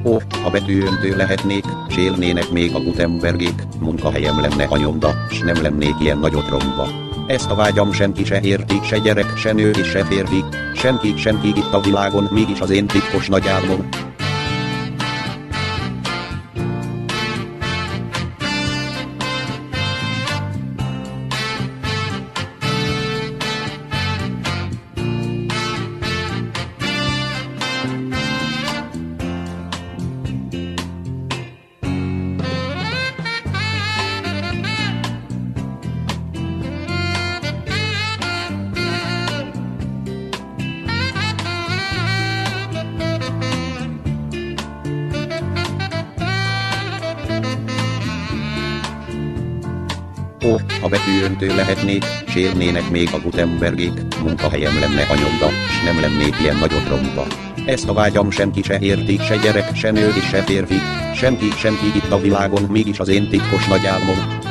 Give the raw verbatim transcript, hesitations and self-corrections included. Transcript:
Ó, ha betűöntő lehetnék, s élnének még a Gutenbergék, munkahelyem lenne a nyomda, s nem lennék ilyen nagyot romba. Ezt a vágyam senki se érti, se gyerek, se nő és se férfi, senki, senki itt a világon, mégis az én titkos nagy álmom. Ó, ha betűöntő lehetnék, s élnének még a Gutenbergék, munkahelyem lenne a nyomda, s nem lennék ilyen nagyot romba. Ezt a vágyam senki se érti, se gyerek, se nő és se férfi, senki, senki itt a világon, mégis az én titkos nagy álmom.